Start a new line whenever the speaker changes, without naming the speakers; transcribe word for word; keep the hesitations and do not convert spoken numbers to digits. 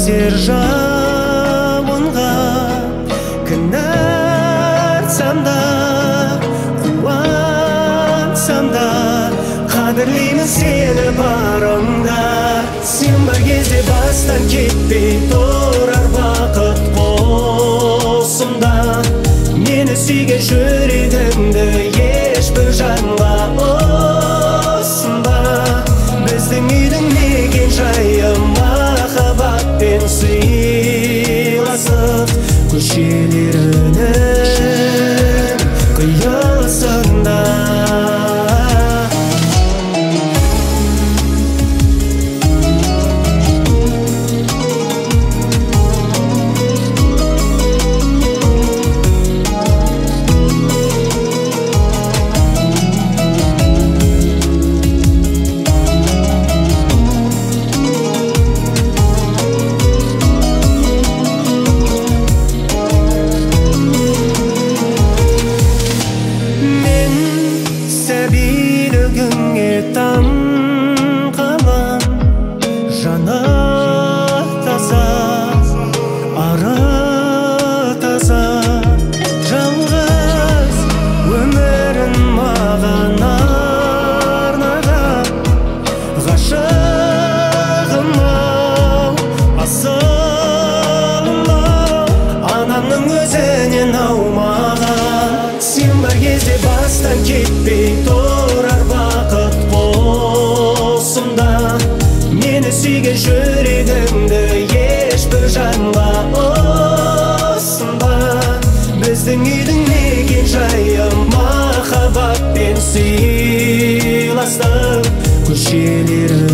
әсер жауынға кінәртсам да қуансам да қадірлеймін сені барыңда. Сен бар кезде бастан кетпей тұрар бақыт қосымда. Мені сүйген жүрегімді ешбір жанға ұсынба. Біздің үйдің мекен жайы махаббатпен сыйласып, көшелерінің қиылысында. Сәбилігіңе таң қалам, жаны таза, ары таза. Жалғыз өмірін маған арнаған ғашығым-ау, асылым-ау, анамның өзінен аумаған. Сен бар кезде бастан кетпей тұрар бақыт қосымда. Мені сүйген жүрегімді ешбір жанға ұсынба. Біздің үйдің мекен жайы махаббатпен сыйластық, көшелері